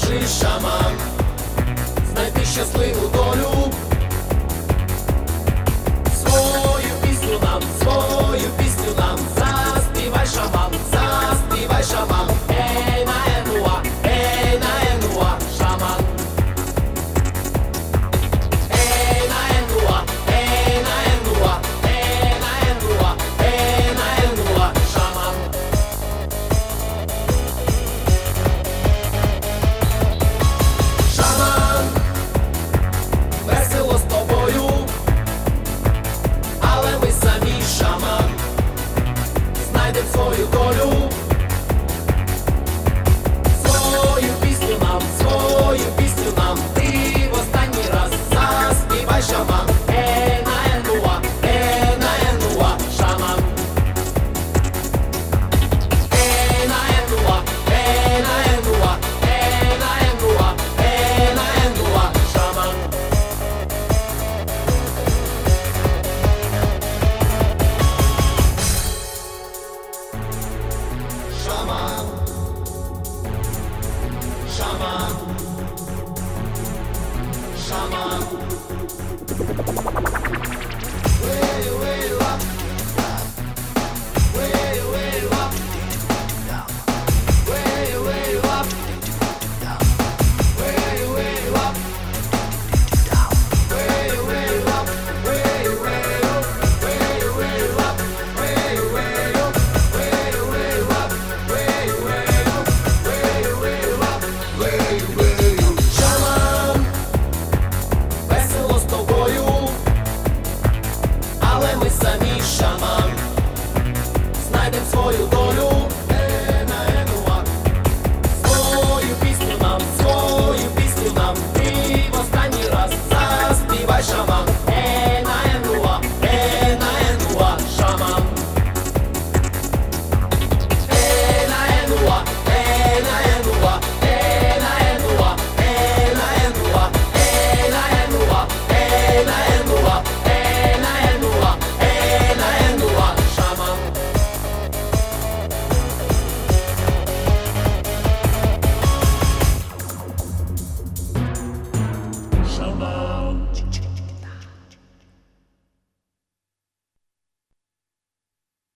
допоможи, шаман, знайти щасливу долю. Свою пісню нам, заспівай, шаман, заспівай, шаман. Ей на енуа, шаман. Ей на енуа, шаман. Шаман, весело з тобою, але ми самі, шаман, знайдем свою долю. Свою пісню нам, ти в останній раз заспівай, шаман. Ей на енуа, шаман. Ей на енуа, шаман. Шаман, шаман, шаман.